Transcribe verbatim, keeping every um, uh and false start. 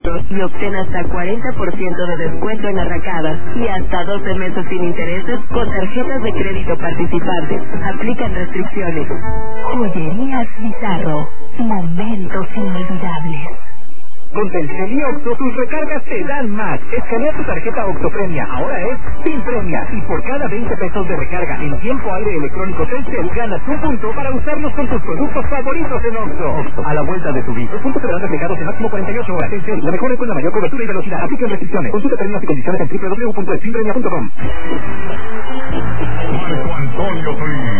y obtén hasta cuarenta por ciento de descuento en arracadas y hasta doce meses sin intereses con tarjetas de crédito participantes. Aplican restricciones. Joyerías Bizarro. Momentos inolvidables. Con Telcel y Oxxo, tus recargas te dan más. Escanea tu tarjeta Oxxo Premia, ahora es Sin Premia. Y por cada veinte pesos de recarga en tiempo aire electrónico Telcel, ganas un punto para usarlos con tus productos favoritos en Oxxo. Oxxo, a la vuelta de tu vida. Los puntos serán reflejados en máximo cuarenta y ocho horas. Telcel, la mejor red con la mayor cobertura y velocidad. Aplican restricciones. Consulta términos y condiciones en doble u doble u doble u punto sinpremia punto com. Marco Antonio Solís.